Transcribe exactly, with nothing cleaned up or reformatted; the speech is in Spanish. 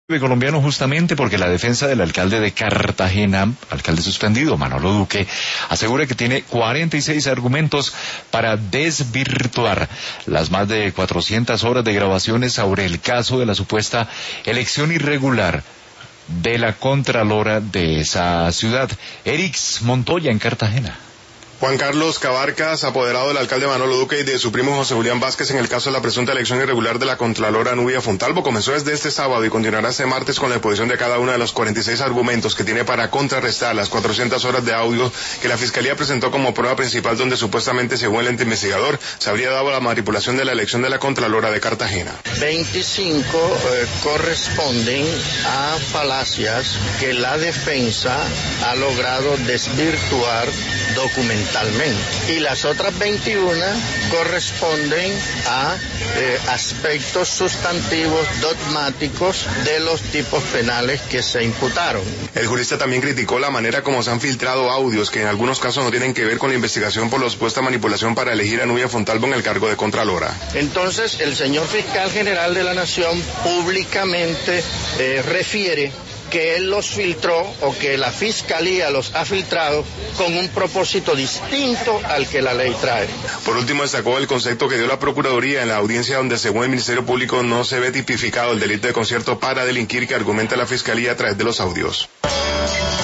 colombiano justamente porque la defensa del alcalde de Cartagena, alcalde suspendido, Manolo Duque, asegura que tiene cuarenta y seis argumentos para desvirtuar las más de cuatrocientas horas de grabaciones sobre el caso de la supuesta elección irregular de la Contralora de esa ciudad. Erix Montoya en Cartagena. Juan Carlos Cabarcas, apoderado del alcalde Manolo Duque y de su primo José Julián Vázquez en el caso de la presunta elección irregular de la Contralora Nubia Fontalvo, comenzó desde este sábado y continuará este martes con la exposición de cada uno de los cuarenta y seis argumentos que tiene para contrarrestar las cuatrocientas horas de audio que la Fiscalía presentó como prueba principal, donde supuestamente, según el ente investigador, se habría dado la manipulación de la elección de la Contralora de Cartagena. veinticinco eh, corresponden a falacias que la defensa ha logrado desvirtuar documentalmente. Y las otras veintiuna corresponden a eh, aspectos sustantivos dogmáticos de los tipos penales que se imputaron. El jurista también criticó la manera como se han filtrado audios que en algunos casos no tienen que ver con la investigación por la supuesta manipulación para elegir a Nubia Fontalvo en el cargo de Contralora. Entonces, el señor fiscal general de la Nación públicamente eh, refiere que él los filtró o que la Fiscalía los ha filtrado con un propósito distinto al que la ley trae. Por último, destacó el concepto que dio la Procuraduría en la audiencia, donde según el Ministerio Público no se ve tipificado el delito de concierto para delinquir que argumenta la Fiscalía a través de los audios.